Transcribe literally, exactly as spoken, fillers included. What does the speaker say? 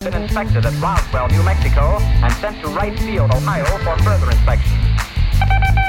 Been inspected at Roswell, New Mexico, and sent to Wright Field, Ohio for further inspection.